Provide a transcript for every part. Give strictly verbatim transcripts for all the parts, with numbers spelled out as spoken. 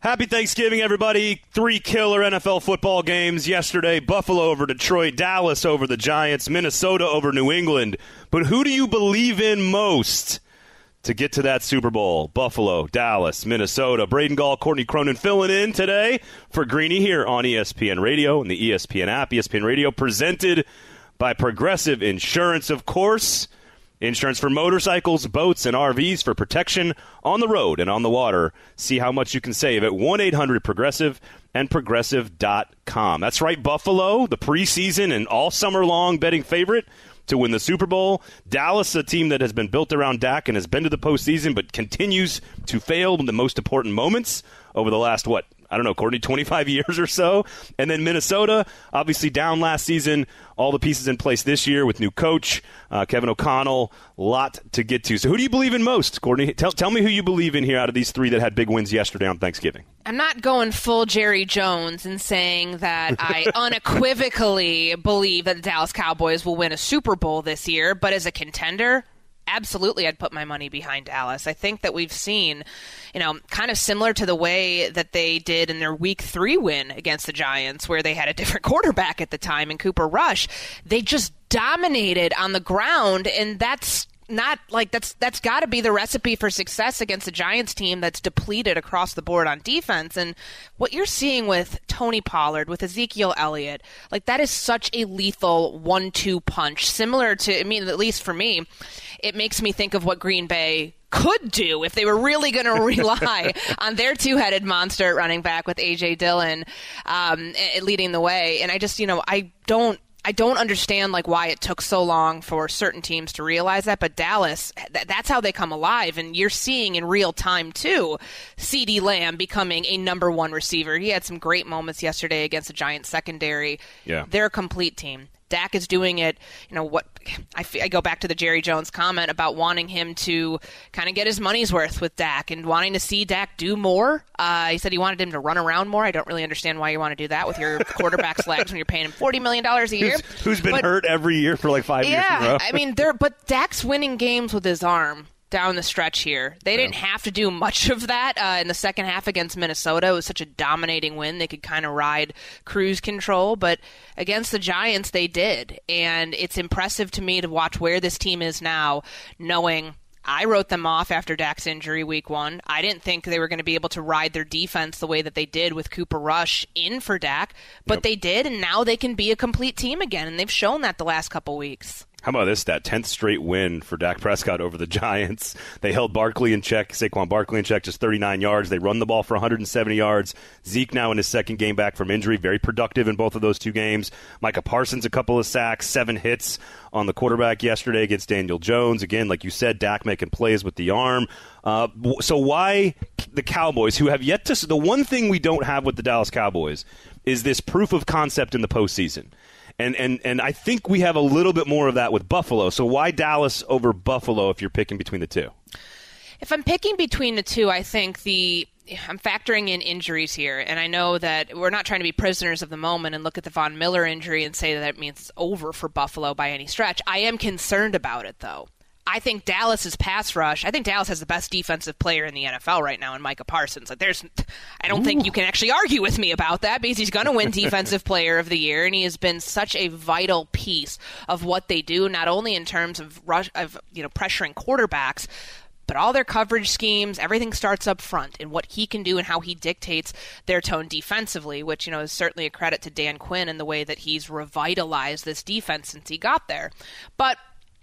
Happy Thanksgiving, everybody. Three killer N F L football games yesterday. Buffalo over Detroit, Dallas over the Giants, Minnesota over New England. But who do you believe in most to get to that Super Bowl? Buffalo, Dallas, Minnesota. Braden Gall, Courtney Cronin filling in today for Greeny here on E S P N Radio and the E S P N app. E S P N Radio presented by Progressive Insurance, of course. Insurance for motorcycles, boats, and R Vs for protection on the road and on the water. See how much you can save at one eight hundred progressive and progressive dot com. That's right, Buffalo, the preseason and all summer long betting favorite to win the Super Bowl. Dallas, a team that has been built around Dak and has been to the postseason but continues to fail in the most important moments over the last, what, I don't know, Courtney, twenty-five years or so. And then Minnesota, obviously down last season, all the pieces in place this year with new coach, uh, Kevin O'Connell, a lot to get to. So who do you believe in most, Courtney? Tell, tell me who you believe in here out of these three that had big wins yesterday on Thanksgiving. I'm not going full Jerry Jones and saying that I unequivocally believe that the Dallas Cowboys will win a Super Bowl this year, but as a contender, absolutely, I'd put my money behind Dallas. I think that we've seen, you know, kind of similar to the way that they did in their week three win against the Giants, where they had a different quarterback at the time in Cooper Rush. They just dominated on the ground, and that's not like that's that's got to be the recipe for success against a Giants team that's depleted across the board on defense. And what you're seeing with Tony Pollard, with Ezekiel Elliott, like that is such a lethal one two punch, similar to, I mean, at least for me, it makes me think of what Green Bay could do if they were really going to rely on their two-headed monster at running back with A J Dillon um, leading the way. And I just, you know, I don't I don't understand like why it took so long for certain teams to realize that, but Dallas, th- that's how they come alive. And you're seeing in real time, too, CeeDee Lamb becoming a number one receiver. He had some great moments yesterday against the Giants secondary. Yeah. They're a complete team. Dak is doing it, you know, what I, I go back to the Jerry Jones comment about wanting him to kind of get his money's worth with Dak and wanting to see Dak do more. Uh, he said he wanted him to run around more. I don't really understand why you want to do that with your quarterback's legs when you're paying him forty million dollars a year. Who's, who's been but, hurt every year for like five yeah, years in a row. I mean, they're, but Dak's winning games with his arm down the stretch here. They didn't have to do much of that uh, in the second half against Minnesota. It was such a dominating win. They could kind of ride cruise control, but against the Giants, they did. And it's impressive to me to watch where this team is now, knowing I wrote them off after Dak's injury week one. I didn't think they were going to be able to ride their defense the way that they did with Cooper Rush in for Dak, but yep. they did, and now they can be a complete team again, and they've shown that the last couple weeks. How about this, that tenth straight win for Dak Prescott over the Giants? They held Barkley in check, Saquon Barkley in check, just thirty-nine yards. They run the ball for one hundred seventy yards. Zeke now in his second game back from injury, very productive in both of those two games. Micah Parsons, a couple of sacks, seven hits on the quarterback yesterday against Daniel Jones. Again, like you said, Dak making plays with the arm. Uh, so why the Cowboys, who have yet to – the one thing we don't have with the Dallas Cowboys is this proof of concept in the postseason. And, and and I think we have a little bit more of that with Buffalo. So why Dallas over Buffalo if you're picking between the two? If I'm picking between the two, I think the I'm factoring in injuries here. And I know that we're not trying to be prisoners of the moment and look at the Von Miller injury and say that it means it's over for Buffalo by any stretch. I am concerned about it, though. I think Dallas's pass rush, I think Dallas has the best defensive player in the N F L right now in Micah Parsons. Like there's, I don't Ooh. think you can actually argue with me about that because he's going to win Defensive Player of the Year, and he has been such a vital piece of what they do, not only in terms of rush, of you know pressuring quarterbacks, but all their coverage schemes, everything starts up front and what he can do and how he dictates their tone defensively, which, you know, is certainly a credit to Dan Quinn and the way that he's revitalized this defense since he got there. But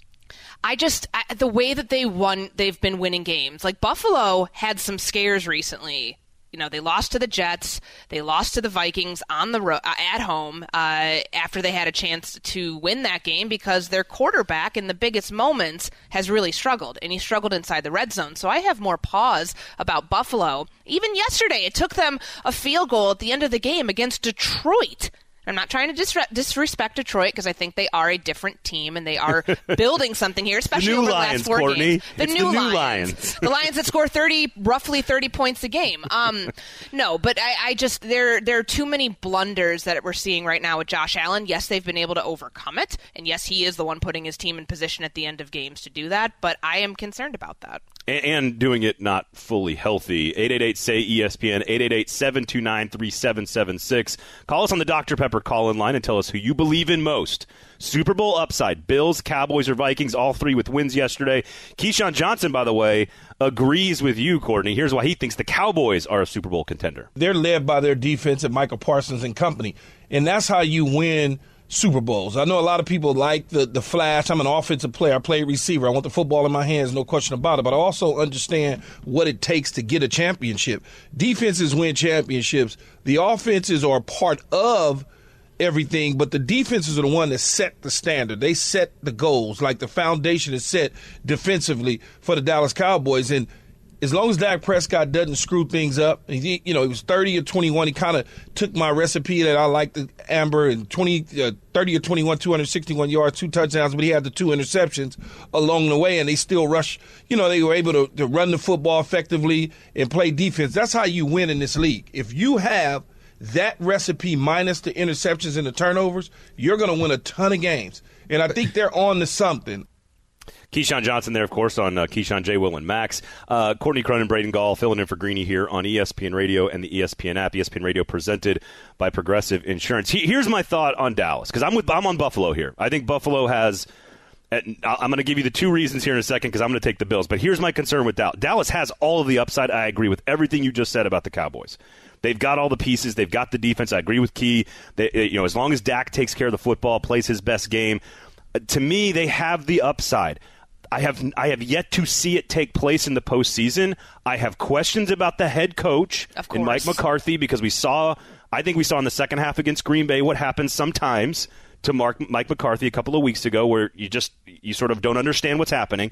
I just, I, the way that they won, they've been winning games. Like Buffalo had some scares recently. You know, they lost to the Jets. They lost to the Vikings on the ro- uh, at home uh, after they had a chance to win that game because their quarterback in the biggest moments has really struggled, and he struggled inside the red zone. So I have more pause about Buffalo. Even yesterday, it took them a field goal at the end of the game against Detroit. I'm not trying to disre- disrespect Detroit because I think they are a different team and they are building something here, especially the new over the Lions, last four Courtney. games. The it's new, the new Lions. Lions. The Lions that score thirty, roughly thirty points a game. Um, no, but I, I just there there are too many blunders that we're seeing right now with Josh Allen. Yes, they've been able to overcome it, and yes, he is the one putting his team in position at the end of games to do that. But I am concerned about that. And, and doing it not fully healthy. eight eight eight, S A Y, E S P N, eight eight eight, seven two nine, three seven seven six. Call us on the Doctor Pepper call-in line and tell us who you believe in most. Super Bowl upside, Bills, Cowboys, or Vikings, all three with wins yesterday. Keyshawn Johnson, by the way, agrees with you, Courtney. Here's why he thinks the Cowboys are a Super Bowl contender. They're led by their defense and Michael Parsons and company, and that's how you win Super Bowls. I know a lot of people like the, the flash. I'm an offensive player. I play receiver. I want the football in my hands, no question about it. But I also understand what it takes to get a championship. Defenses win championships. The offenses are part of everything, but the defenses are the one that set the standard. They set the goals. Like the foundation is set defensively for the Dallas Cowboys. And as long as Dak Prescott doesn't screw things up, he, you know, he was thirty or twenty-one. He kind of took my recipe that I like, the Amber, and twenty, uh, thirty or twenty-one, two hundred sixty-one yards, two touchdowns, but he had the two interceptions along the way, and they still rush. You know, they were able to, to run the football effectively and play defense. That's how you win in this league. If you have that recipe minus the interceptions and the turnovers, you're going to win a ton of games. And I think they're on to something. Keyshawn Johnson there, of course, on uh, Keyshawn, J. Will, and Max. Uh, Courtney Cronin, Braden Gall, filling in for Greeny here on E S P N Radio and the E S P N app. E S P N Radio presented by Progressive Insurance. He, here's my thought on Dallas, because I'm with I'm on Buffalo here. I think Buffalo has – I'm going to give you the two reasons here in a second because I'm going to take the Bills. But here's my concern with Dallas. Dallas has all of the upside. I agree with everything you just said about the Cowboys. They've got all the pieces. They've got the defense. I agree with Key. They, you know, as long as Dak takes care of the football, plays his best game, to me, they have the upside. I have I have yet to see it take place in the postseason. I have questions about the head coach and Mike McCarthy because we saw, I think we saw in the second half against Green Bay what happens sometimes to Mark, Mike McCarthy a couple of weeks ago where you just you sort of don't understand what's happening.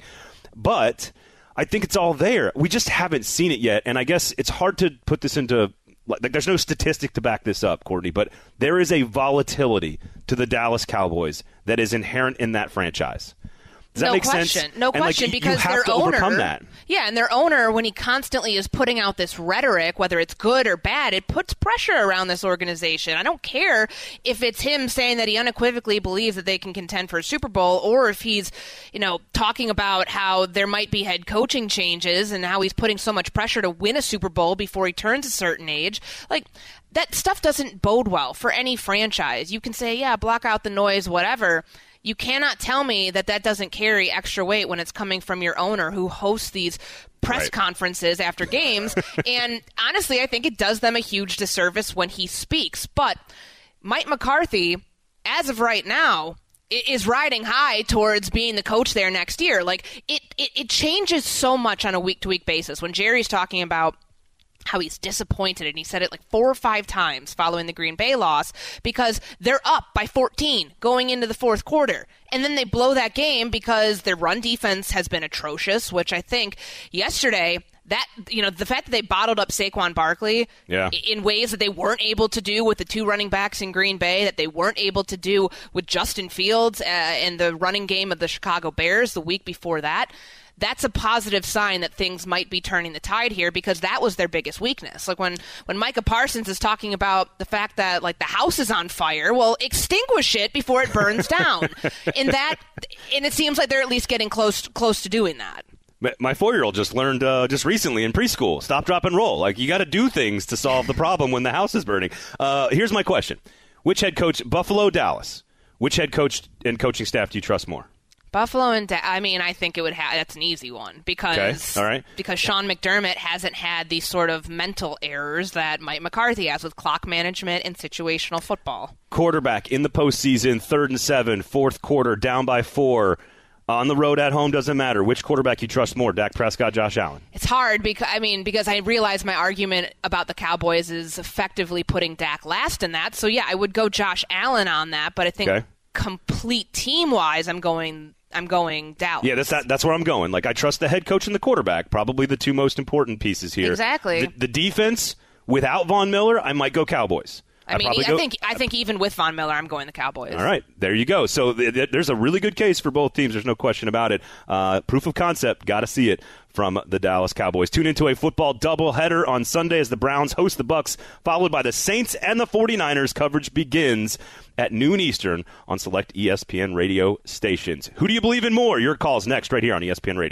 But I think it's all there. We just haven't seen it yet, and I guess it's hard to put this into like there's no statistic to back this up, Courtney, but there is a volatility to the Dallas Cowboys that is inherent in that franchise. Does that no make question. sense? No and question, like, because you have their to owner, overcome that. Yeah, and their owner, when he constantly is putting out this rhetoric, whether it's good or bad, it puts pressure around this organization. I don't care if it's him saying that he unequivocally believes that they can contend for a Super Bowl, or if he's, you know, talking about how there might be head coaching changes and how he's putting so much pressure to win a Super Bowl before he turns a certain age. Like, that stuff doesn't bode well for any franchise. You can say, yeah, block out the noise, whatever. You cannot tell me that that doesn't carry extra weight when it's coming from your owner who hosts these press right. conferences after games. And honestly, I think it does them a huge disservice when he speaks. But Mike McCarthy, as of right now, is riding high towards being the coach there next year. Like, it, it, it changes so much on a week-to-week basis. When Jerry's talking about how he's disappointed, and he said it like four or five times following the Green Bay loss, because they're up by fourteen going into the fourth quarter. And then they blow that game because their run defense has been atrocious, which I think yesterday, that, you know, the fact that they bottled up Saquon Barkley yeah. in ways that they weren't able to do with the two running backs in Green Bay, that they weren't able to do with Justin Fields uh, and the running game of the Chicago Bears the week before that, that's a positive sign that things might be turning the tide here, because that was their biggest weakness. Like when, when Micah Parsons is talking about the fact that like the house is on fire, well, extinguish it before it burns down. and that, and it seems like they're at least getting close close to doing that. My four-year-old just learned uh, just recently in preschool, stop, drop, and roll. Like, you got to do things to solve the problem when the house is burning. Uh, here's my question. Which head coach, Buffalo, Dallas, which head coach and coaching staff do you trust more? Buffalo and da- I mean, I think it would have. That's an easy one because okay. All right. because Sean McDermott hasn't had these sort of mental errors that Mike McCarthy has with clock management and situational football. Quarterback in the postseason, third and seven, fourth quarter, down by four. On the road, at home, doesn't matter. Which quarterback you trust more, Dak Prescott, Josh Allen? It's hard because I mean because I realize my argument about the Cowboys is effectively putting Dak last in that. So yeah, I would go Josh Allen on that, but I think okay. complete team wise, I'm going. I'm going Dallas. Yeah, that's that, that's where I'm going. Like, I trust the head coach and the quarterback, probably the two most important pieces here. Exactly. The, the defense, without Von Miller, I might go Cowboys. I mean, I go, think I think even with Von Miller, I'm going the Cowboys. All right, there you go. So th- th- there's a really good case for both teams. There's no question about it. Uh, proof of concept, got to see it from the Dallas Cowboys. Tune into a football doubleheader on Sunday as the Browns host the Bucs, followed by the Saints and the 49ers. Coverage begins at noon Eastern on select E S P N radio stations. Who do you believe in more? Your calls next right here on E S P N Radio.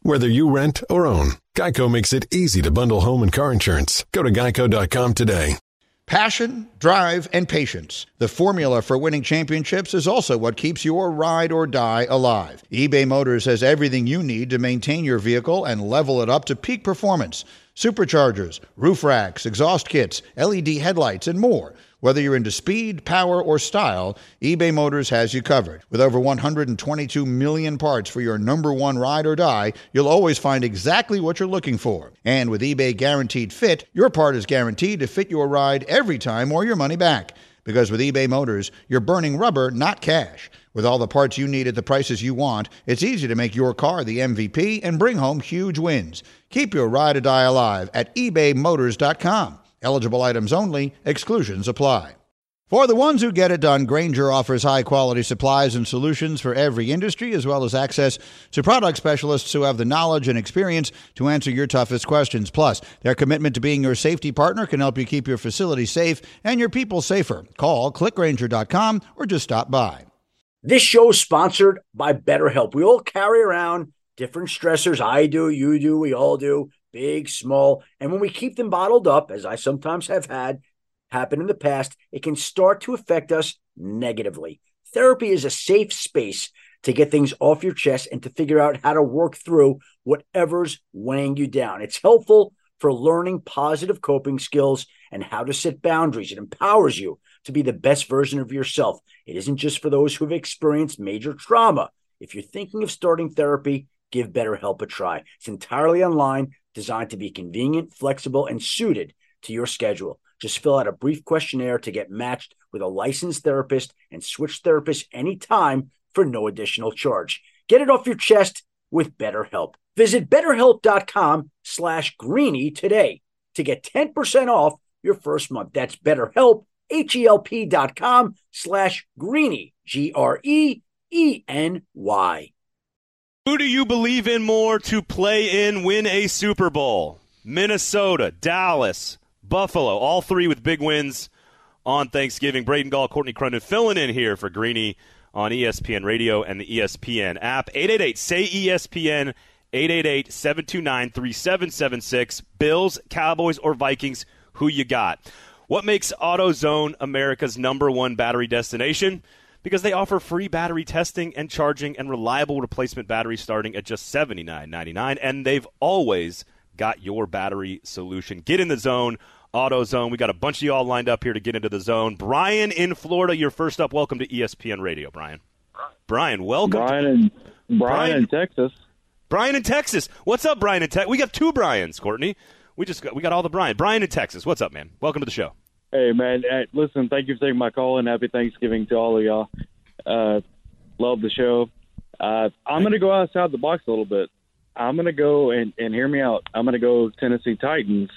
Whether you rent or own, Geico makes it easy to bundle home and car insurance. Go to geico dot com today. Passion, drive, and patience. The formula for winning championships is also what keeps your ride or die alive. eBay Motors has everything you need to maintain your vehicle and level it up to peak performance. Superchargers, roof racks, exhaust kits, L E D headlights, and more. Whether you're into speed, power, or style, eBay Motors has you covered. With over one hundred twenty-two million parts for your number one ride or die, you'll always find exactly what you're looking for. And with eBay Guaranteed Fit, your part is guaranteed to fit your ride every time or your money back. Because with eBay Motors, you're burning rubber, not cash. With all the parts you need at the prices you want, it's easy to make your car the M V P and bring home huge wins. Keep your ride or die alive at ebay motors dot com. Eligible items only. Exclusions apply. For the ones who get it done, Grainger offers high-quality supplies and solutions for every industry, as well as access to product specialists who have the knowledge and experience to answer your toughest questions. Plus, their commitment to being your safety partner can help you keep your facility safe and your people safer. Call click grainger dot com or just stop by. This show is sponsored by BetterHelp. We all carry around different stressors. I do, you do, we all do. Big, small, and when we keep them bottled up, as I sometimes have had happen in the past, it can start to affect us negatively. Therapy is a safe space to get things off your chest and to figure out how to work through whatever's weighing you down. It's helpful for learning positive coping skills and how to set boundaries. It empowers you to be the best version of yourself. It isn't just for those who have experienced major trauma. If you're thinking of starting therapy, give BetterHelp a try. It's entirely online, designed to be convenient, flexible, and suited to your schedule. Just fill out a brief questionnaire to get matched with a licensed therapist and switch therapists anytime for no additional charge. Get it off your chest with BetterHelp. Visit betterhelp.com slash greeny today to get ten percent off your first month. That's BetterHelp, H-E-L-P dot com slash greeny, G R E E N Y. Who do you believe in more to play in, win a Super Bowl? Minnesota, Dallas, Buffalo, all three with big wins on Thanksgiving. Braden Gall, Courtney Cronin filling in here for Greeny on E S P N Radio and the E S P N app. eight eight eight, S A Y, E S P N, eight eight eight, seven two nine, three seven seven six. Bills, Cowboys, or Vikings, who you got? What makes AutoZone America's number one battery destination? Because they offer free battery testing and charging and reliable replacement batteries starting at just seventy-nine ninety-nine, and they've always got your battery solution. Get in the zone, AutoZone. We got a bunch of y'all lined up here to get into the zone. Brian in Florida, you're first up. Welcome to E S P N Radio, Brian. Brian, welcome. Brian in, Brian, Brian in Texas. Brian in Texas. What's up, Brian in Texas? We got two Brians, Courtney. We just got, we got all the Brian. Brian in Texas. What's up, man? Welcome to the show. Hey, man. Hey, listen, thank you for taking my call, and happy Thanksgiving to all of y'all. Uh, love the show. Uh, I'm going to go outside the box a little bit. I'm going to go, and, and hear me out, I'm going to go Tennessee Titans,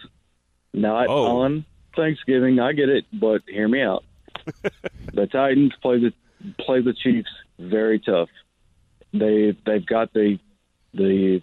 not oh. on Thanksgiving. I get it, but hear me out. The Titans play the play the Chiefs very tough. They, they've got the the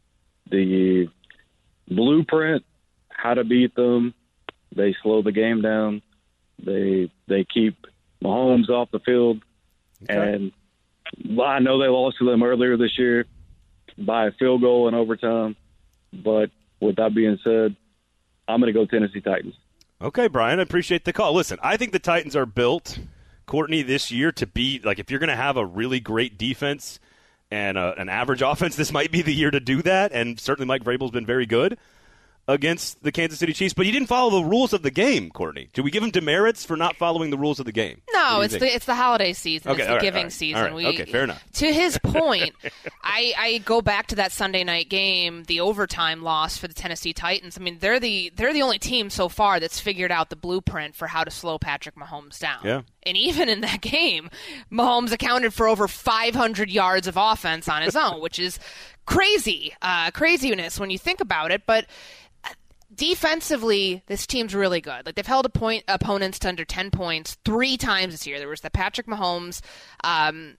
the blueprint, how to beat them. They slow the game down. They they keep Mahomes off the field. Okay. And I know they lost to them earlier this year by a field goal in overtime. But with that being said, I'm going to go Tennessee Titans. Okay, Brian, I appreciate the call. Listen, I think the Titans are built, Courtney, this year to be, like, if you're going to have a really great defense and a, an average offense, this might be the year to do that. And certainly Mike Vrabel's been very good against the Kansas City Chiefs, but he didn't follow the rules of the game, Courtney. Do we give him demerits for not following the rules of the game? No, it's think? the it's the holiday season. Okay, it's the right, giving right, season. Right. We, okay, fair enough. To his point, I, I go back to that Sunday night game, the overtime loss for the Tennessee Titans. I mean, they're the they're the only team so far that's figured out the blueprint for how to slow Patrick Mahomes down. Yeah. And even in that game, Mahomes accounted for over five hundred yards of offense on his own, which is crazy, uh, craziness when you think about it. But defensively, this team's really good. Like, they've held a point, opponents to under ten points three times this year. There was the Patrick Mahomes um,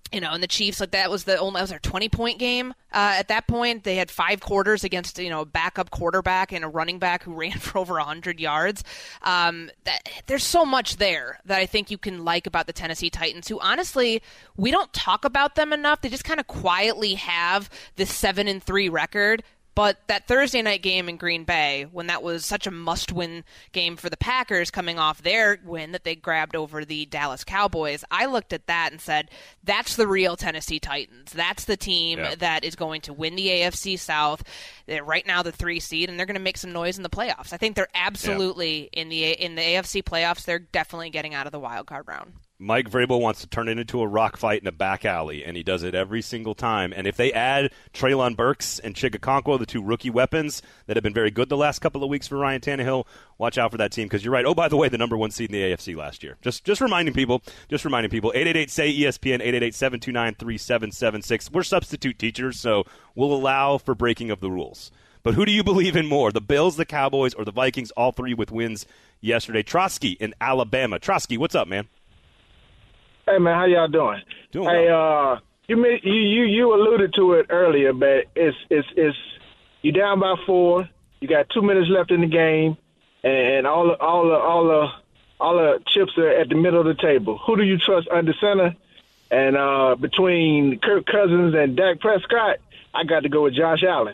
You know, and the Chiefs, like that was the only, that was their twenty-point game uh, at that point. They had five quarters against, you know, a backup quarterback and a running back who ran for over one hundred yards. Um, that, there's so much there that I think you can like about the Tennessee Titans, who honestly, we don't talk about them enough. They just kind of quietly have this seven and three record. But that Thursday night game in Green Bay, when that was such a must-win game for the Packers coming off their win that they grabbed over the Dallas Cowboys, I looked at that and said, that's the real Tennessee Titans. That's the team yeah. that is going to win the A F C South. They're right now the three seed, and they're going to make some noise in the playoffs. I think they're absolutely yeah. in the in the A F C playoffs. They're definitely getting out of the wild card round. Mike Vrabel wants to turn it into a rock fight in a back alley, and he does it every single time. And if they add Treylon Burks and Chigakonkwo, the two rookie weapons that have been very good the last couple of weeks for Ryan Tannehill, watch out for that team because you're right. Oh, by the way, the number one seed in the A F C last year. Just just reminding people, just reminding people, eight eight eight, S A Y, E S P N, eight eight eight, seven two nine, three seven seven six. We're substitute teachers, so we'll allow for breaking of the rules. But who do you believe in more, the Bills, the Cowboys, or the Vikings, all three with wins yesterday? Trotsky in Alabama. Trotsky, what's up, man? Hey man, how y'all doing? Doing hey, well. uh, you you you you alluded to it earlier, but it's it's it's you down by four. You got two minutes left in the game, and all the, all the, all the all the chips are at the middle of the table. Who do you trust under center? And uh, between Kirk Cousins and Dak Prescott, I got to go with Josh Allen.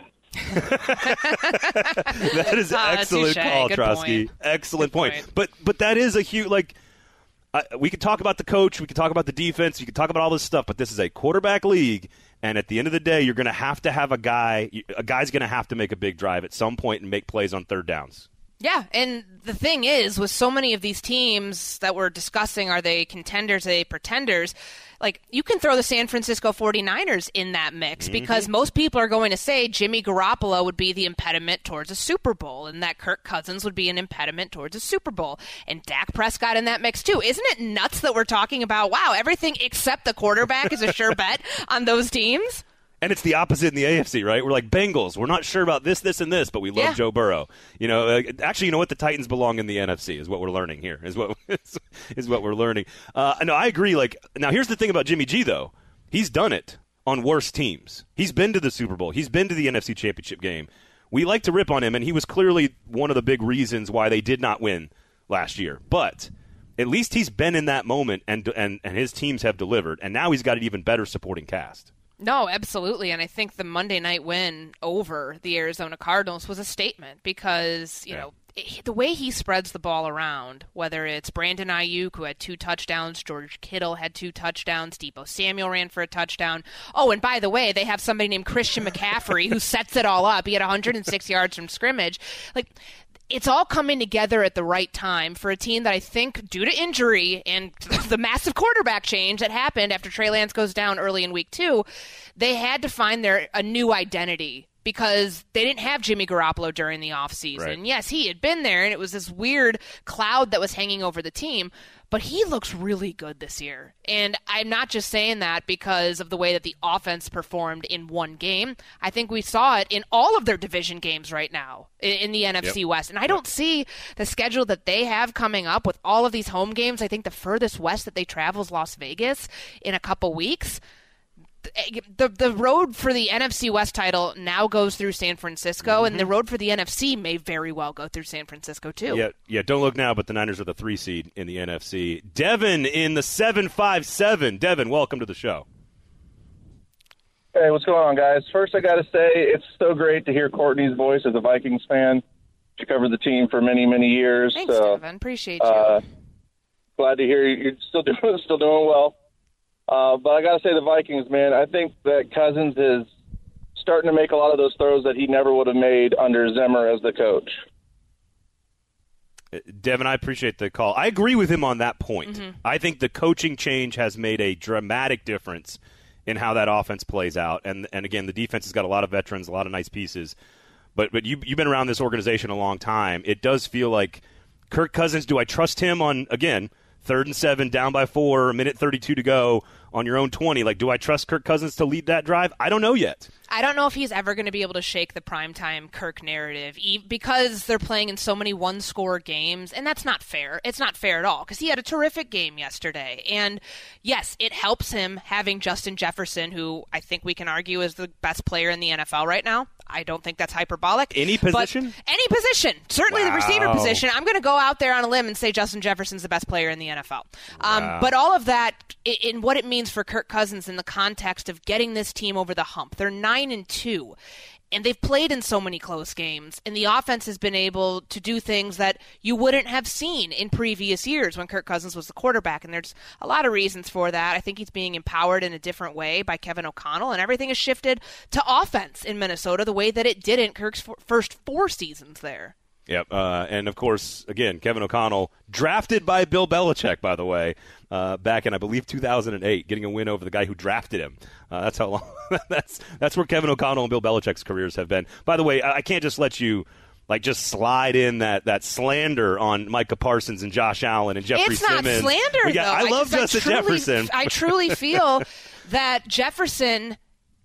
That is ah, excellent call, Trotsky. Excellent Good point. point. But but that is a huge like. Uh, we could talk about the coach, we could talk about the defense, we could talk about all this stuff, but this is a quarterback league, and at the end of the day, you're going to have to have a guy. A guy's going to have to make a big drive at some point and make plays on third downs. Yeah, and the thing is, with so many of these teams that we're discussing, are they contenders, are they pretenders? Like, you can throw the San Francisco forty-niners in that mix mm-hmm. because most people are going to say Jimmy Garoppolo would be the impediment towards a Super Bowl and that Kirk Cousins would be an impediment towards a Super Bowl. And Dak Prescott in that mix, too. Isn't it nuts that we're talking about, wow, everything except the quarterback is a sure bet on those teams? And it's the opposite in the A F C, right? We're like Bengals. We're not sure about this, this, and this, but we love yeah. Joe Burrow. You know, uh, actually, you know what? The Titans belong in the N F C is what we're learning here. Is what is what we're learning. Uh, no, I agree. Like now, here's the thing about Jimmy G, though. He's done it on worse teams. He's been to the Super Bowl. He's been to the N F C Championship game. We like to rip on him, and he was clearly one of the big reasons why they did not win last year. But at least he's been in that moment, and and and his teams have delivered. And now he's got an even better supporting cast. No, absolutely. And I think the Monday night win over the Arizona Cardinals was a statement because, you yeah. know, it, the way he spreads the ball around, whether it's Brandon Ayuk, who had two touchdowns, George Kittle had two touchdowns, Deebo Samuel ran for a touchdown. Oh, and by the way, they have somebody named Christian McCaffrey who sets it all up. He had one hundred six yards from scrimmage. Like, it's all coming together at the right time for a team that I think, due to injury and the massive quarterback change that happened after Trey Lance goes down early in week two, they had to find their a new identity because they didn't have Jimmy Garoppolo during the offseason. Right. Yes, he had been there, and it was this weird cloud that was hanging over the team. But he looks really good this year. And I'm not just saying that because of the way that the offense performed in one game. I think we saw it in all of their division games right now in the N F C yep. West. And I don't see the schedule that they have coming up with all of these home games. I think the furthest west that they travel is Las Vegas in a couple weeks. The the road for the N F C West title now goes through San Francisco, mm-hmm. and the road for the N F C may very well go through San Francisco, too. Yeah, yeah. Don't look now, but the Niners are the three seed in the N F C. Devin in the seven five seven. Devin, welcome to the show. Hey, what's going on, guys? First, I got to say, it's so great to hear Courtney's voice as a Vikings fan. She covered the team for many, many years. Thanks, so, Devin. Appreciate you. Uh, glad to hear you're still doing, still doing well. Uh, but I got to say the Vikings, man, I think that Cousins is starting to make a lot of those throws that he never would have made under Zimmer as the coach. Devin, I appreciate the call. I agree with him on that point. Mm-hmm. I think the coaching change has made a dramatic difference in how that offense plays out. And, and again, the defense has got a lot of veterans, a lot of nice pieces. But but you, you've been around this organization a long time. It does feel like Kirk Cousins, do I trust him on, again, third and seven, down by four, a minute thirty-two to go on your own twenty. Like, do I trust Kirk Cousins to lead that drive? I don't know yet. I don't know if he's ever going to be able to shake the primetime Kirk narrative because they're playing in so many one-score games, and that's not fair. It's not fair at all because he had a terrific game yesterday. And, yes, it helps him having Justin Jefferson, who I think we can argue is the best player in the N F L right now. I don't think that's hyperbolic. Any position? Any position. Certainly wow. the receiver position. I'm going to go out there on a limb and say Justin Jefferson's the best player in the N F L. Um, wow. But all of that in what it means for Kirk Cousins in the context of getting this team over the hump. They're nine and two. And they've played in so many close games, and the offense has been able to do things that you wouldn't have seen in previous years when Kirk Cousins was the quarterback, and there's a lot of reasons for that. I think he's being empowered in a different way by Kevin O'Connell, and everything has shifted to offense in Minnesota the way that it did in Kirk's first four seasons there. Yep, uh, and of course, again, Kevin O'Connell, drafted by Bill Belichick, by the way, uh, back in, I believe, two thousand eight, getting a win over the guy who drafted him. Uh, that's how long. that's that's where Kevin O'Connell and Bill Belichick's careers have been. By the way, I, I can't just let you like just slide in that, that slander on Micah Parsons and Josh Allen and Jeffrey it's Simmons. It's not slander, got, though. I love I Justin I truly, Jefferson. I truly feel that Jefferson.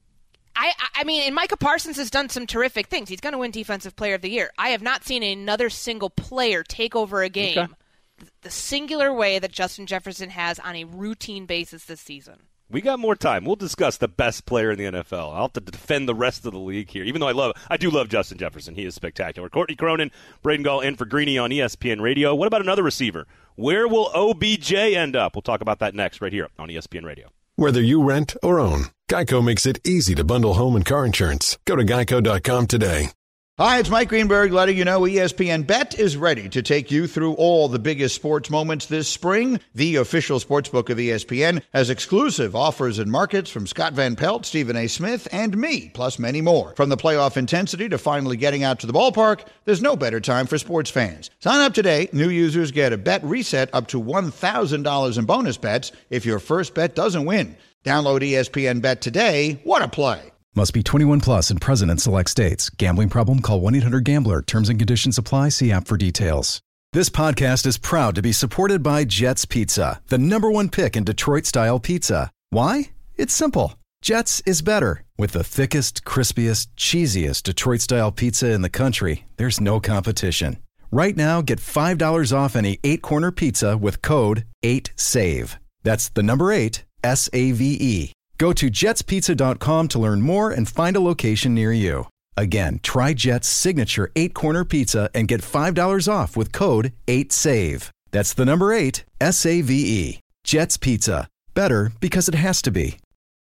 I, I mean, and Micah Parsons has done some terrific things. He's going to win Defensive Player of the Year. I have not seen another single player take over a game okay. the singular way that Justin Jefferson has on a routine basis this season. We got more time. We'll discuss the best player in the N F L. I'll have to defend the rest of the league here, even though I love, I do love Justin Jefferson. He is spectacular. Courtney Cronin, Braden Gall in for Greeny on E S P N Radio. What about another receiver? Where will O B J end up? We'll talk about that next right here on E S P N Radio. Whether you rent or own, Geico makes it easy to bundle home and car insurance. Go to geico dot com today. Hi, it's Mike Greenberg letting you know E S P N Bet is ready to take you through all the biggest sports moments this spring. The official sportsbook of E S P N has exclusive offers and markets from Scott Van Pelt, Stephen A. Smith, and me, plus many more. From the playoff intensity to finally getting out to the ballpark, there's no better time for sports fans. Sign up today. New users get a bet reset up to one thousand dollars in bonus bets if your first bet doesn't win. Download E S P N Bet today. What a play. Must be twenty-one plus and present in select states. Gambling problem? Call one eight hundred gambler. Terms and conditions apply. See app for details. This podcast is proud to be supported by Jets Pizza, the number one pick in Detroit-style pizza. Why? It's simple. Jets is better. With the thickest, crispiest, cheesiest Detroit-style pizza in the country, there's no competition. Right now, get five dollars off any eight-corner pizza with code eight save. That's the number eight, S A V E. Go to jets pizza dot com to learn more and find a location near you. Again, try Jet's signature eight-corner pizza and get five dollars off with code eight save. That's the number eight, S A V E. Jet's Pizza. Better because it has to be.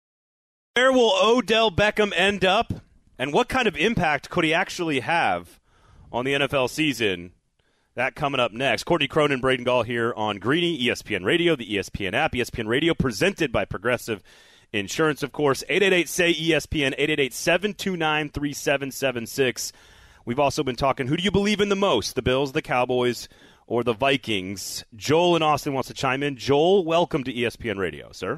Where will Odell Beckham end up, and what kind of impact could he actually have on the N F L season? That coming up next. Courtney Cronin, Braden Gall here on Greeny, E S P N Radio, the E S P N app, E S P N Radio, presented by Progressive Insurance, of course. eight eight eight, S A Y, E S P N, eight eight eight, seven two nine, three seven seven six. We've also been talking, who do you believe in the most, the Bills, the Cowboys, or the Vikings? Joel in Austin wants to chime in. Joel, welcome to E S P N Radio, sir.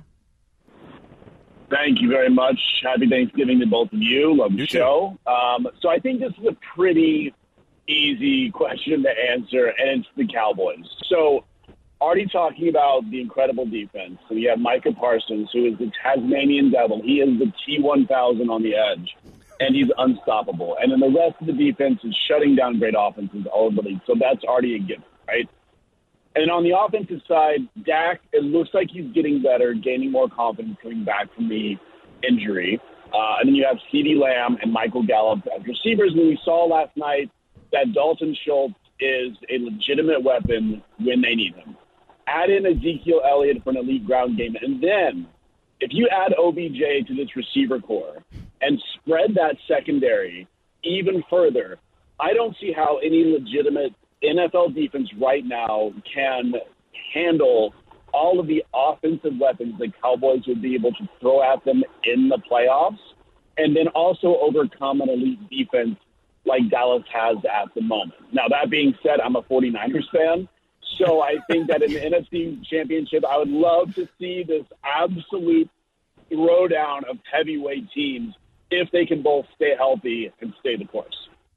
Thank you very much. Happy Thanksgiving to both of you. Love the You show. Um, so I think this is a pretty easy question to answer, and it's the Cowboys. So already talking about the incredible defense. So we have Micah Parsons, who is the Tasmanian devil. He is the T one thousand on the edge, and he's unstoppable. And then the rest of the defense is shutting down great offenses all over the league. So that's already a gift, right? And on the offensive side, Dak, it looks like he's getting better, gaining more confidence coming back from the injury. Uh, and then you have CeeDee Lamb and Michael Gallup as receivers. And we saw last night that Dalton Schultz is a legitimate weapon when they need him. Add in Ezekiel Elliott for an elite ground game. And then if you add O B J to this receiver core and spread that secondary even further, I don't see how any legitimate N F L defense right now can handle all of the offensive weapons the Cowboys would be able to throw at them in the playoffs, and then also overcome an elite defense like Dallas has at the moment. Now, that being said, I'm a 49ers fan, so I think that in the N F C Championship, I would love to see this absolute throwdown of heavyweight teams if they can both stay healthy and stay the course.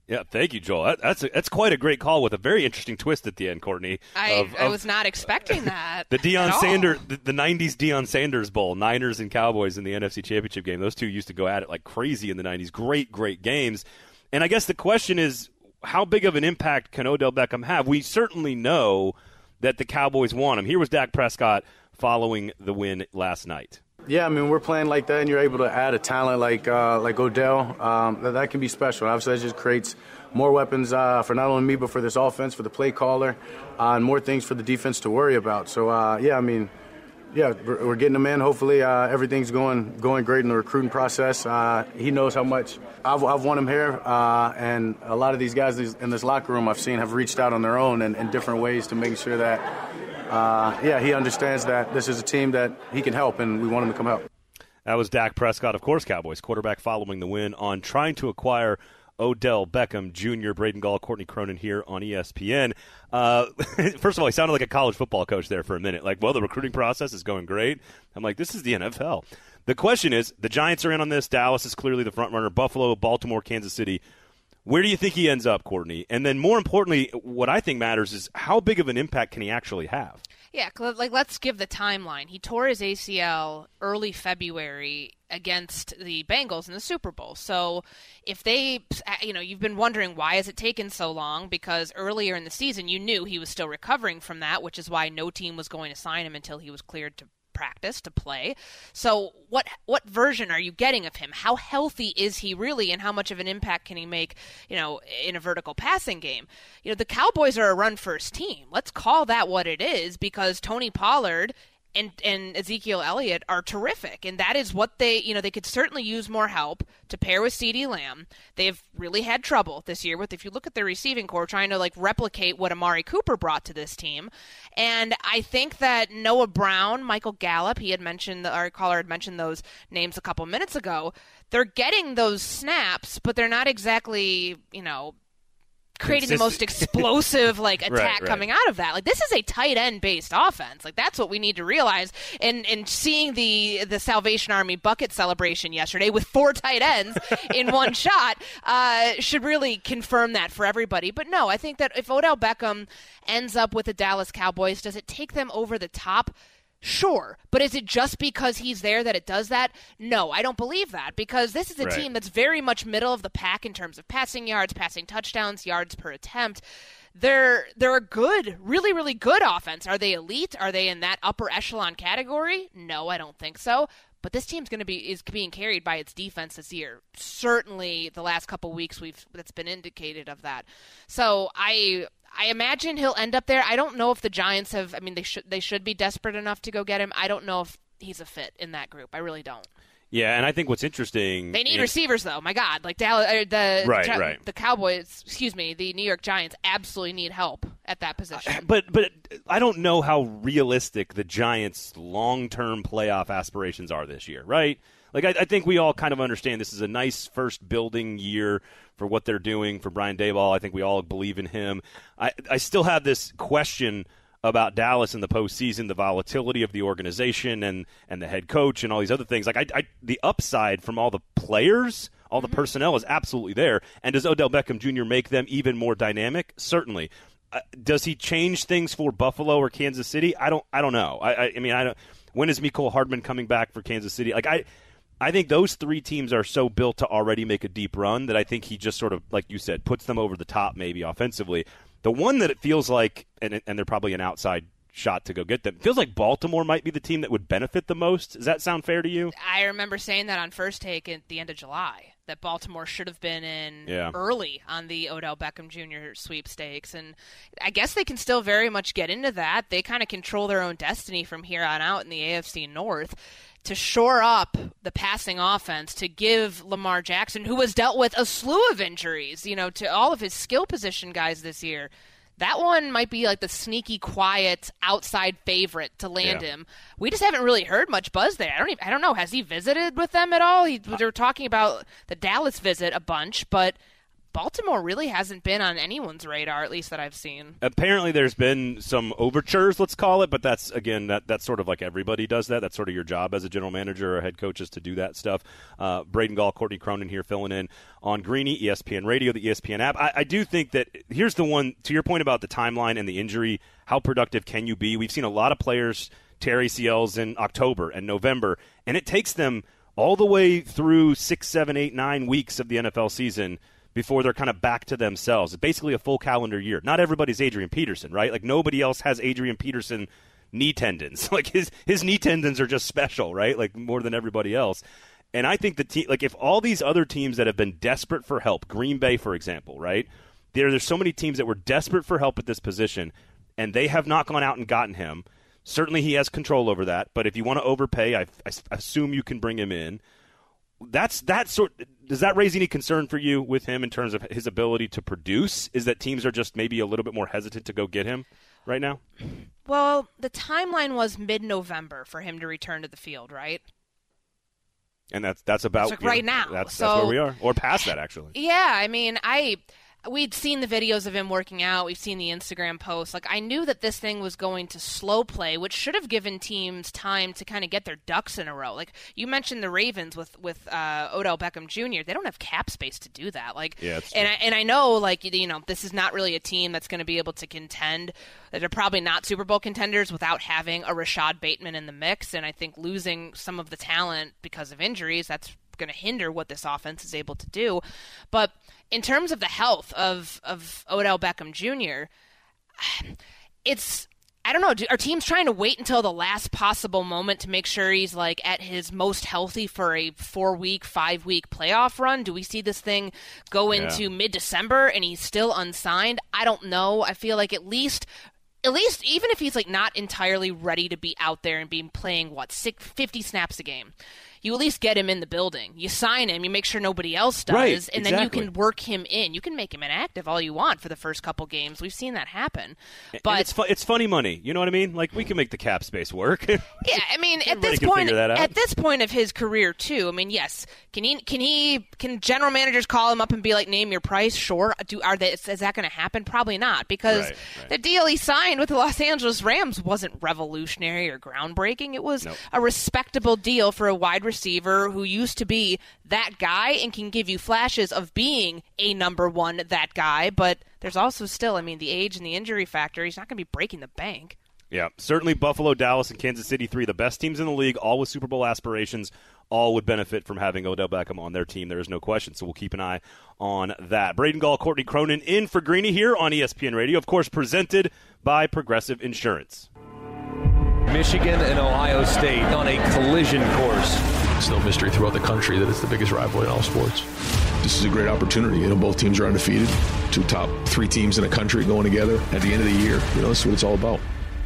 Yeah, thank you, Joel. That, that's a, that's quite a great call with a very interesting twist at the end, Courtney. I, of, I of was not expecting that. The Deion Sanders, the, the nineties Deion Sanders Bowl, Niners and Cowboys in the N F C Championship game. Those two used to go at it like crazy in the nineties. Great, great games. And I guess the question is, how big of an impact can Odell Beckham have? We certainly know that the Cowboys want him. Here was Dak Prescott following the win last night. Yeah, I mean, we're playing like that, and you're able to add a talent like uh, like Odell. Um, that, that can be special. Obviously, that just creates more weapons uh, for not only me, but for this offense, for the play caller, uh, and more things for the defense to worry about. So, uh, yeah, I mean, yeah, we're, we're getting him in. Hopefully, uh, everything's going going great in the recruiting process. Uh, he knows how much I've, I've won him here, uh, and a lot of these guys in this locker room I've seen have reached out on their own and in different ways to make sure that Uh, yeah, he understands that this is a team that he can help, and we want him to come help. That was Dak Prescott, of course, Cowboys quarterback, following the win on trying to acquire Odell Beckham Junior Braden Gall, Courtney Cronin here on E S P N. Uh, first of all, he sounded like a college football coach there for a minute. Like, well, the recruiting process is going great. I'm like, this is the N F L. The question is, the Giants are in on this. Dallas is clearly the front runner. Buffalo, Baltimore, Kansas City. Where do you think he ends up, Courtney? And then more importantly, what I think matters is how big of an impact can he actually have? Yeah, like let's give the timeline. He tore his A C L early February against the Bengals in the Super Bowl. So if they, you know, you've been wondering why has it taken so long, because earlier in the season you knew he was still recovering from that, which is why no team was going to sign him until he was cleared to practice, to play. So what what version are you getting of him? How healthy is he really, and how much of an impact can he make, you know, in a vertical passing game? You know, the Cowboys are a run-first team. Let's call that what it is, because Tony Pollard and and Ezekiel Elliott are terrific, and that is what they, you know, they could certainly use more help to pair with CeeDee Lamb. They've really had trouble this year with, if you look at their receiving core, trying to like replicate what Amari Cooper brought to this team. And I think that Noah Brown, Michael Gallup, he had mentioned, our caller had mentioned those names a couple minutes ago. They're getting those snaps, but they're not exactly, you know, creating the most explosive like attack right, right. coming out of that. Like, this is a tight end based offense. Like, that's what we need to realize. And and seeing the the Salvation Army bucket celebration yesterday with four tight ends in one shot uh, should really confirm that for everybody. But no, I think that if Odell Beckham ends up with the Dallas Cowboys, does it take them over the top? Sure, but is it just because he's there that it does that? No, I don't believe that, because this is a right. team that's very much middle of the pack in terms of passing yards, passing touchdowns, yards per attempt. They're they're a good, really, really good offense. Are they elite? Are they in that upper echelon category? No, I don't think so. But this team's going to be is being carried by its defense this year. Certainly, the last couple weeks we've that's been indicated of that. So I. I imagine he'll end up there. I don't know if the Giants have. I mean, they should they should be desperate enough to go get him. I don't know if he's a fit in that group. I really don't. Yeah, and I think what's interesting. They need is, receivers, though. My God, like Dallas, or the right, the, right. the Cowboys. Excuse me, the New York Giants absolutely need help at that position. But but I don't know how realistic the Giants' long-term playoff aspirations are this year, right? Like, I, I think we all kind of understand this is a nice first building year for what they're doing for Brian Daboll. I think we all believe in him. I, I still have this question about Dallas in the postseason, the volatility of the organization and, and the head coach and all these other things. Like, I, I, the upside from all the players, all the mm-hmm. personnel is absolutely there. And does Odell Beckham Junior make them even more dynamic? Certainly. Uh, does he change things for Buffalo or Kansas City? I don't. I don't know. I, I, I mean, I don't. When is Mecole Hardman coming back for Kansas City? Like, I. I think those three teams are so built to already make a deep run that I think he just sort of, like you said, puts them over the top maybe offensively. The one that it feels like, and, and they're probably an outside shot to go get them, it feels like Baltimore might be the team that would benefit the most. Does that sound fair to you? I remember saying that on First Take at the end of July, that Baltimore should have been in yeah. early on the Odell Beckham Junior sweepstakes. And I guess they can still very much get into that. They kind of control their own destiny from here on out in the A F C North. To shore up the passing offense, to give Lamar Jackson, who has dealt with a slew of injuries, you know, to all of his skill position guys this year, that one might be like the sneaky, quiet, outside favorite to land yeah. him. We just haven't really heard much buzz there. I don't even, I don't know. Has he visited with them at all? He, they were talking about the Dallas visit a bunch, but Baltimore really hasn't been on anyone's radar, at least that I've seen. Apparently there's been some overtures, let's call it, but that's, again, that that's sort of like everybody does that. That's sort of your job as a general manager or head coach is to do that stuff. Uh, Braden Gall, Courtney Cronin here filling in on Greeny, E S P N Radio, the E S P N app. I, I do think that here's the one, to your point about the timeline and the injury, how productive can you be? We've seen a lot of players tear A C Ls in October and November, and it takes them all the way through six, seven, eight, nine weeks of the N F L season before they're kind of back to themselves. It's basically a full calendar year. Not everybody's Adrian Peterson, right? Like nobody else has Adrian Peterson knee tendons. Like his his knee tendons are just special, right? Like more than everybody else. And I think the team, like if all these other teams that have been desperate for help, Green Bay, for example, right? There, there's so many teams that were desperate for help at this position, and they have not gone out and gotten him. Certainly he has control over that, but if you want to overpay, I, I assume you can bring him in. That's that sort. Does that raise any concern for you with him in terms of his ability to produce? Is that teams are just maybe a little bit more hesitant to go get him right now? Well, the timeline was mid-November for him to return to the field, right? And that's that's about like right know, now. That's, so, that's where we are, or past that actually. Yeah, I mean, I. We'd seen the videos of him working out. We've seen the Instagram posts. Like, I knew that this thing was going to slow play, which should have given teams time to kind of get their ducks in a row. Like, you mentioned the Ravens with, with uh, Odell Beckham Junior They don't have cap space to do that. Like, yeah, and I, and I know, like, you know, this is not really a team that's going to be able to contend. They're probably not Super Bowl contenders without having a Rashad Bateman in the mix. And I think losing some of the talent because of injuries, that's going to hinder what this offense is able to do. But in terms of the health of, of Odell Beckham Junior, it's, I don't know, do, are teams trying to wait until the last possible moment to make sure he's like at his most healthy for a four-week, five-week playoff run? Do we see this thing go into yeah. mid-December and he's still unsigned? I don't know. I feel like at least At least, even if he's like not entirely ready to be out there and be playing, what, six, fifty snaps a game, you at least get him in the building. You sign him, you make sure nobody else does, right, and exactly. then you can work him in. You can make him inactive all you want for the first couple games. We've seen that happen. But and it's fu- it's funny money. You know what I mean? Like we can make the cap space work. Yeah, I mean at this point, at this point of his career too. I mean, yes, can he can he can general managers call him up and be like, name your price? Sure. Do are they, is that going to happen? Probably not, because right, right. the deal he signed with the Los Angeles Rams wasn't revolutionary or groundbreaking. It was nope. a respectable deal for a wide receiver who used to be that guy and can give you flashes of being a number one that guy, but there's also still, I mean, the age and the injury factor. He's not going to be breaking the bank. Yeah, certainly Buffalo, Dallas, and Kansas City, three of the best teams in the league, all with Super Bowl aspirations, all would benefit from having Odell Beckham on their team. There is no question, so we'll keep an eye on that. Braden Gall, Courtney Cronin in for Greeny here on E S P N Radio, of course presented by Progressive Insurance. Michigan and Ohio State on a collision course. It's no mystery throughout the country that it's the biggest rivalry in all sports. This is a great opportunity. You know, both teams are undefeated. Two top three teams in the country going together at the end of the year. You know, that's what it's all about.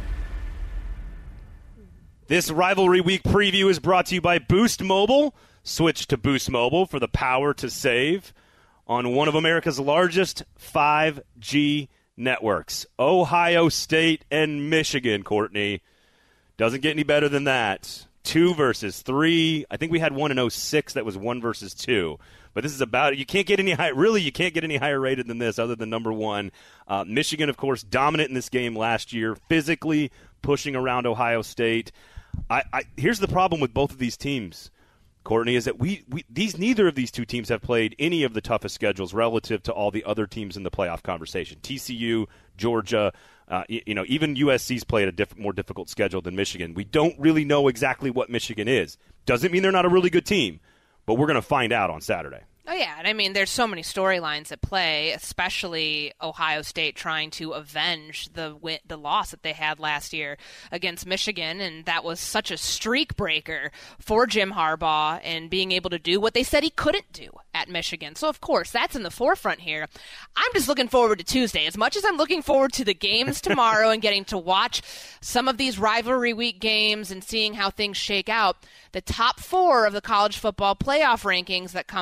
This Rivalry Week preview is brought to you by Boost Mobile. Switch to Boost Mobile for the power to save on one of America's largest five G networks. Ohio State and Michigan, Courtney. Doesn't get any better than that. Two versus three. I think we had one in oh six that was one versus two. But this is about it. You can't get any high, really, you can't get any higher rated than this other than number one. Uh, Michigan, of course, dominant in this game last year, physically pushing around Ohio State. I, I here's the problem with both of these teams, Courtney, is that we, we these neither of these two teams have played any of the toughest schedules relative to all the other teams in the playoff conversation. T C U, Georgia, uh, you, you know, even U S C's played a diff- more difficult schedule than Michigan. We don't really know exactly what Michigan is. Doesn't mean they're not a really good team, but we're going to find out on Saturday. Oh, yeah, and I mean, there's so many storylines at play, especially Ohio State trying to avenge the win- the loss that they had last year against Michigan, and that was such a streak breaker for Jim Harbaugh and being able to do what they said he couldn't do at Michigan. So, of course, that's in the forefront here. I'm just looking forward to Tuesday. As much as I'm looking forward to the games tomorrow and getting to watch some of these rivalry week games and seeing how things shake out, the top four of the college football playoff rankings that come out, I believe,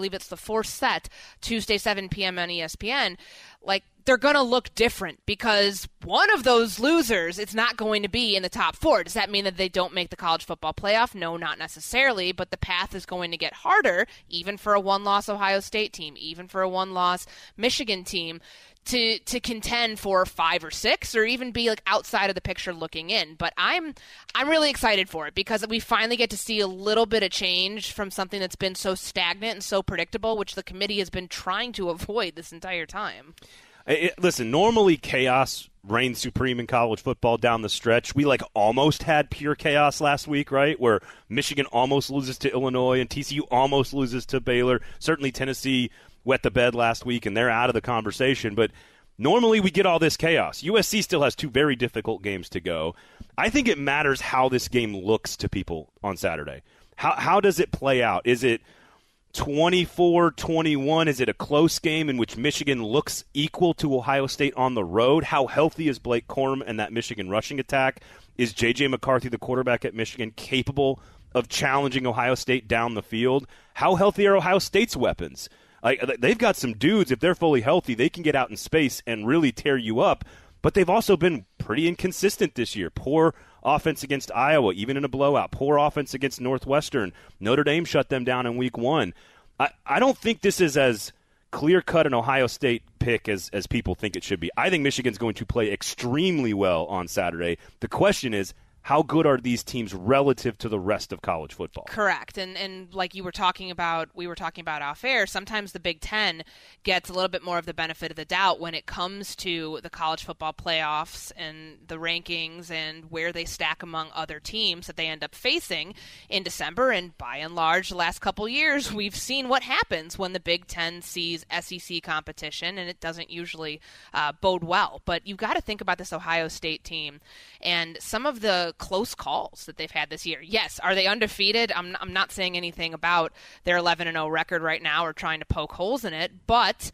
believe it's the fourth set, Tuesday, seven p.m. on E S P N, like, they're going to look different because one of those losers is not going to be in the top four. Does that mean that they don't make the college football playoff? No, not necessarily, but the path is going to get harder, even for a one-loss Ohio State team, even for a one-loss Michigan team, to to contend for five or six, or even be like outside of the picture looking in. But I'm I'm really excited for it because we finally get to see a little bit of change from something that's been so stagnant and so predictable, which the committee has been trying to avoid this entire time. It, listen, normally chaos reigns supreme in college football down the stretch. We like almost had pure chaos last week, right, where Michigan almost loses to Illinois and T C U almost loses to Baylor. Certainly Tennessee wet the bed last week, and they're out of the conversation. But normally we get all this chaos. U S C still has two very difficult games to go. I think it matters how this game looks to people on Saturday. How how does it play out? Is it twenty-four twenty-one? Is it a close game in which Michigan looks equal to Ohio State on the road? How healthy is Blake Corum and that Michigan rushing attack? Is J J McCarthy, the quarterback at Michigan, capable of challenging Ohio State down the field? How healthy are Ohio State's weapons? Like, they've got some dudes, if they're fully healthy, they can get out in space and really tear you up. But they've also been pretty inconsistent this year. Poor offense against Iowa, even in a blowout. Poor offense against Northwestern. Notre Dame shut them down in week one. I, I don't think this is as clear-cut an Ohio State pick as, as people think it should be. I think Michigan's going to play extremely well on Saturday. The question is, how good are these teams relative to the rest of college football? Correct. And and like you were talking about, we were talking about off air, sometimes the Big Ten gets a little bit more of the benefit of the doubt when it comes to the college football playoffs and the rankings and where they stack among other teams that they end up facing in December. And by and large, the last couple years, we've seen what happens when the Big Ten sees S E C competition, and it doesn't usually uh, bode well. But you've got to think about this Ohio State team and some of the close calls that they've had this year. Yes, are they undefeated? I'm I'm not saying anything about their eleven and oh record right now or trying to poke holes in it, but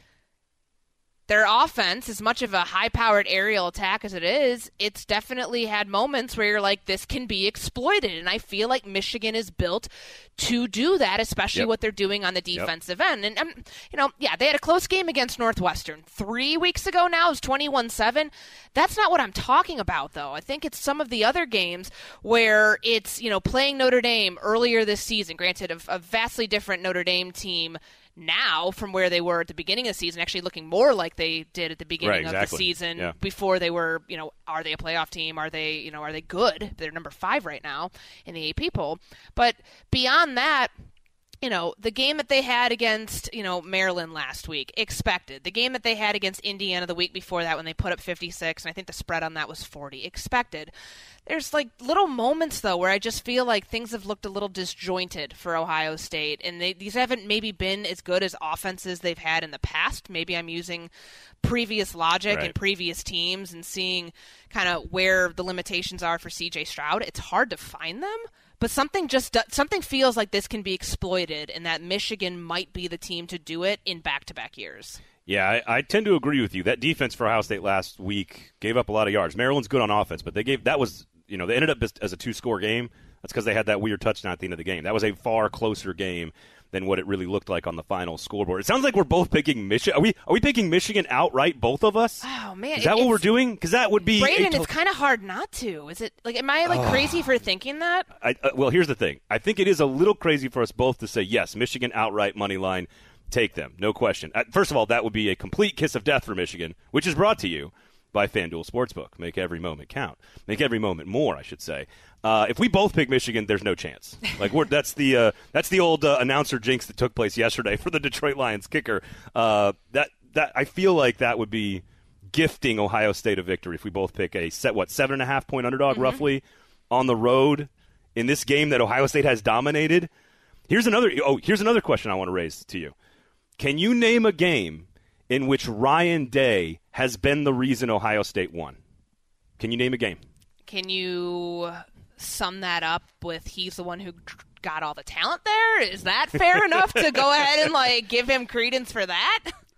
their offense, as much of a high-powered aerial attack as it is, it's definitely had moments where you're like, this can be exploited. And I feel like Michigan is built to do that, especially yep. what they're doing on the defensive yep. end. And, um, you know, yeah, they had a close game against Northwestern. Three weeks ago now, it was twenty-one seven. That's not what I'm talking about, though. I think it's some of the other games where it's, you know, playing Notre Dame earlier this season. Granted, a, a vastly different Notre Dame team now from where they were at the beginning of the season, actually looking more like they did at the beginning right, exactly. of the season yeah. before they were, you know, are they a playoff team? Are they, you know, are they good? They're number five right now in the A P poll. But beyond that, you know, the game that they had against, you know, Maryland last week, expected. The game that they had against Indiana the week before that when they put up fifty-six, and I think the spread on that was forty, expected. There's, like, little moments, though, where I just feel like things have looked a little disjointed for Ohio State, and they, these haven't maybe been as good as offenses they've had in the past. Maybe I'm using previous logic right. and previous teams and seeing kind of where the limitations are for C J Stroud. It's hard to find them. But something just something feels like this can be exploited, and that Michigan might be the team to do it in back-to-back years. Yeah, I, I tend to agree with you. That defense for Ohio State last week gave up a lot of yards. Maryland's good on offense, but they gave that was you know they ended up as, as a two-score game. That's because they had that weird touchdown at the end of the game. That was a far closer game than what it really looked like on the final scoreboard. It sounds like we're both picking Michigan. Are we are we picking Michigan outright, both of us? Oh man, is that what we're doing? Because that would be Braden. to- It's kind of hard not to. Is it like? Am I like oh. crazy for thinking that? I, uh, well, here's the thing. I think it is a little crazy for us both to say yes. Michigan outright money line, take them, no question. Uh, first of all, that would be a complete kiss of death for Michigan, which is brought to you by FanDuel Sportsbook. Make every moment count. Make every moment more, I should say. Uh, if we both pick Michigan, there's no chance. Like we're, that's the uh, that's the old uh, announcer jinx that took place yesterday for the Detroit Lions kicker. Uh, that that I feel like that would be gifting Ohio State a victory if we both pick a set what seven and a half point underdog mm-hmm. roughly on the road in this game that Ohio State has dominated. Here's another oh here's another question I want to raise to you. Can you name a game in which Ryan Day has been the reason Ohio State won? Can you name a game? Can you sum that up with he's the one who got all the talent there? Is that fair enough to go ahead and like give him credence for that?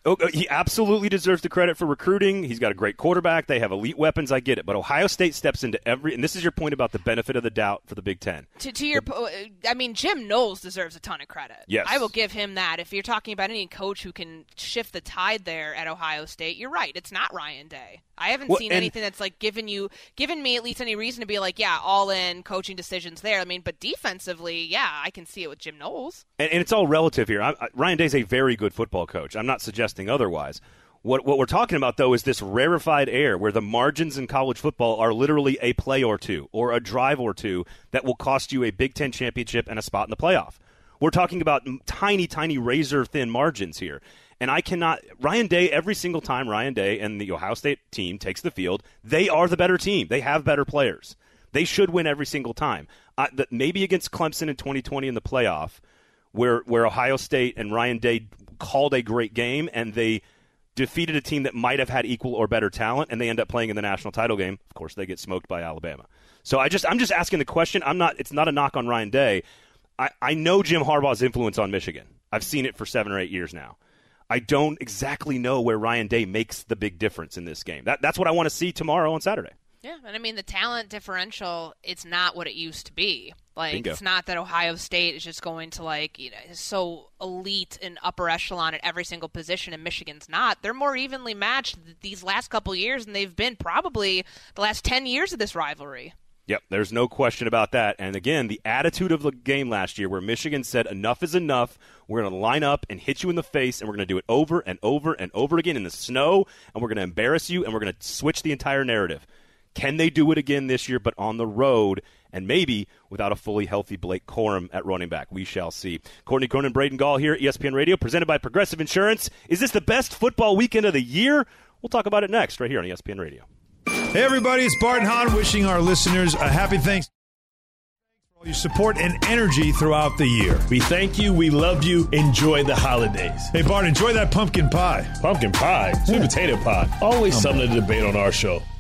Oh, he absolutely deserves the credit for recruiting. He's got a great quarterback. They have elite weapons. I get it. But Ohio State steps into every – and this is your point about the benefit of the doubt for the Big Ten. To, to your – I mean, Jim Knowles deserves a ton of credit. Yes. I will give him that. If you're talking about any coach who can shift the tide there at Ohio State, you're right. It's not Ryan Day. I haven't well, seen and, anything that's, like, given you – given me at least any reason to be like, yeah, all-in coaching decisions there. I mean, but defensively, yeah, I can see it with Jim Knowles. And, and it's all relative here. I, I, Ryan Day's a very good football coach. I'm not suggesting otherwise. What what we're talking about, though, is this rarefied air where the margins in college football are literally a play or two or a drive or two that will cost you a Big Ten championship and a spot in the playoff. We're talking about tiny, tiny razor-thin margins here. And I cannot – Ryan Day, every single time Ryan Day and the Ohio State team takes the field, they are the better team. They have better players. They should win every single time. Uh, the, maybe against Clemson in twenty twenty in the playoff where, where Ohio State and Ryan Day called a great game and they – defeated a team that might have had equal or better talent, and they end up playing in the national title game. Of course, they get smoked by Alabama. So I just, I'm just asking the question. I'm not. It's not a knock on Ryan Day. I, I know Jim Harbaugh's influence on Michigan. I've seen it for seven or eight years now. I don't exactly know where Ryan Day makes the big difference in this game. That, that's what I want to see tomorrow on Saturday. Yeah, and I mean, the talent differential, it's not what it used to be. Like, Bingo. It's not that Ohio State is just going to, like, you know, is so elite and upper echelon at every single position, and Michigan's not. They're more evenly matched these last couple years than they've been probably the last ten years of this rivalry. Yep, there's no question about that. And again, the attitude of the game last year where Michigan said enough is enough, we're going to line up and hit you in the face, and we're going to do it over and over and over again in the snow, and we're going to embarrass you, and we're going to switch the entire narrative. Can they do it again this year, but on the road, and maybe without a fully healthy Blake Corum at running back? We shall see. Courtney Cronin, Braden Gall here at E S P N Radio, presented by Progressive Insurance. Is this the best football weekend of the year? We'll talk about it next, right here on E S P N Radio. Hey, everybody, it's Barton Hahn wishing our listeners a happy Thanksgiving. For all your support and energy throughout the year. We thank you. We love you. Enjoy the holidays. Hey, Bart, enjoy that pumpkin pie. Pumpkin pie? Sweet Yeah. potato pie. Always something to debate on our show.